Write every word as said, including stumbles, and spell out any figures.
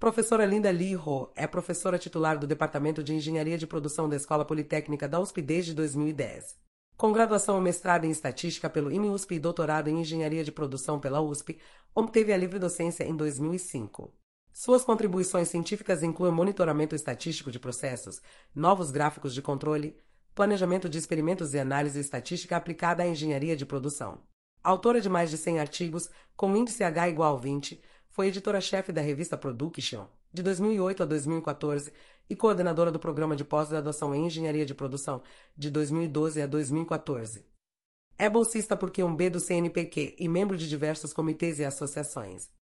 Professora Linda Lirro é professora titular do Departamento de Engenharia de Produção da Escola Politécnica da U S P desde dois mil e dez. Com graduação e mestrado em Estatística pelo I M U S P e doutorado em Engenharia de Produção pela U S P, obteve a livre docência em dois mil e cinco. Suas contribuições científicas incluem monitoramento estatístico de processos, novos gráficos de controle, planejamento de experimentos e análise estatística aplicada à engenharia de produção. Autora de mais de cem artigos, com índice H igual vinte, foi editora-chefe da revista Production, de dois mil e oito a dois mil e quatorze, e coordenadora do programa de pós-graduação em Engenharia de Produção, de dois mil e doze a dois mil e quatorze. É bolsista por Q um B do C N Pq e membro de diversos comitês e associações.